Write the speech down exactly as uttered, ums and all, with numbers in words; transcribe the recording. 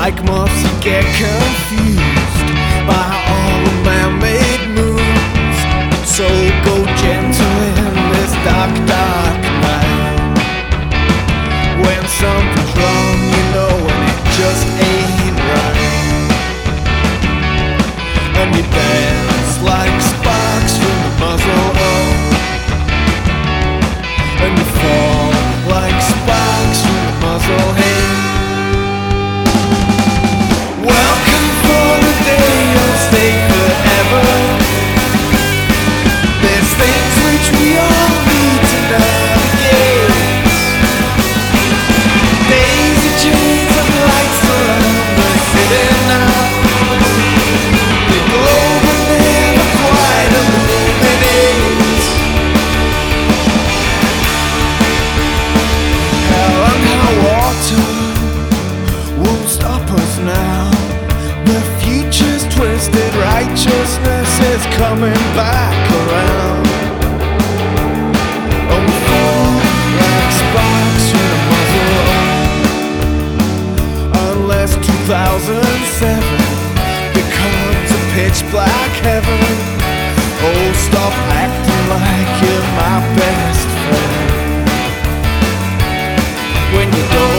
Like moths you get confused by all the man-made moves. So go gentle in this dark, dark night. When something's wrong, you know, and it just ain't right. And you dance like sparks from the muzzle up, and you fall like sparks from the muzzle head. Welcome for the day you'll stay forever. There's things which we all need to navigate. Daisy chains and lights around the city now. The globe will never quite illuminate. Hell and high water won't stop us now. The future's twisted, righteousness is coming back around. Oh, we fall like sparks from the muzzle, unless two thousand seven becomes a pitch black heaven. Oh, stop acting like you're my best friend when you don't